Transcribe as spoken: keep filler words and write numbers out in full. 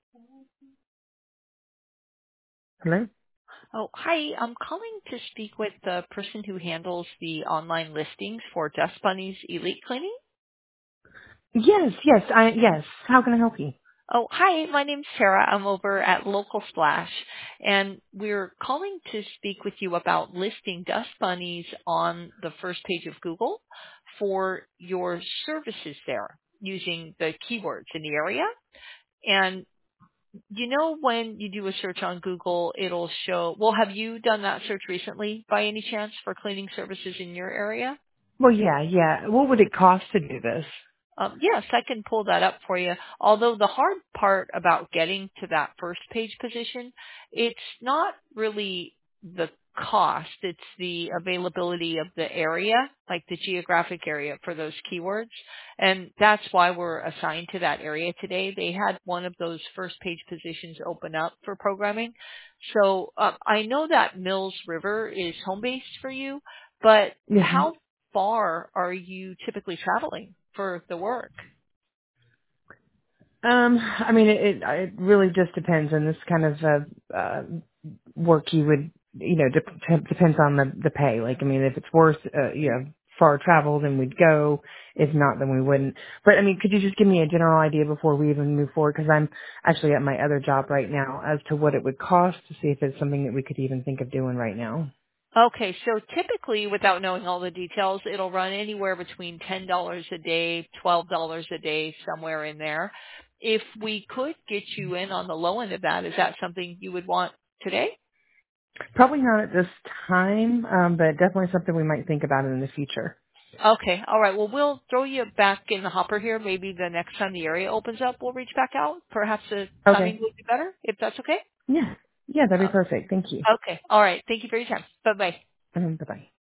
Hello? Oh, hi. I'm calling to speak with the person who handles the online listings for Dust Bunny's Elite Cleaning. Yes, yes, I, yes. How can I help you? Oh, hi. My name's Sarah. I'm over at Local Splash, and we're calling to speak with you about listing Dust Bunnies on the first page of Google for your services there using the keywords in the area. And you know when you do a search on Google, it'll show, well, have you done that search recently by any chance for cleaning services in your area? Well, yeah, yeah. What would it cost to do this? Um, yes, I can pull that up for you. Although the hard part about getting to that first page position, it's not really the cost, it's the availability of the area, like the geographic area for those keywords. And that's why we're assigned to that area today. They had one of those first page positions open up for programming. So uh, I know that Mills River is home base for you, but hmm how far are you typically traveling for the work? Um, I mean, it, it it really just depends on this kind of uh, uh work you would, you know, dep- depends on the the pay. Like, I mean, if it's worth, uh, you know, far travel, then we'd go. If not, then we wouldn't. But I mean, could you just give me a general idea before we even move forward? Because I'm actually at my other job right now as to what it would cost to see if it's something that we could even think of doing right now. Okay, so typically, without knowing all the details, it'll run anywhere between ten dollars a day, twelve dollars a day, somewhere in there. If we could get you in on the low end of that, is that something you would want today? Probably not at this time, um, but definitely something we might think about in the future. Okay, all right. Well, we'll throw you back in the hopper here. Maybe the next time the area opens up, we'll reach back out. Perhaps the Okay. timing would be better, if that's okay. Yeah. Yeah, that'd be Uh, perfect. Thank you. okay, all right. Thank you for your time. Bye-bye. Um, bye-bye.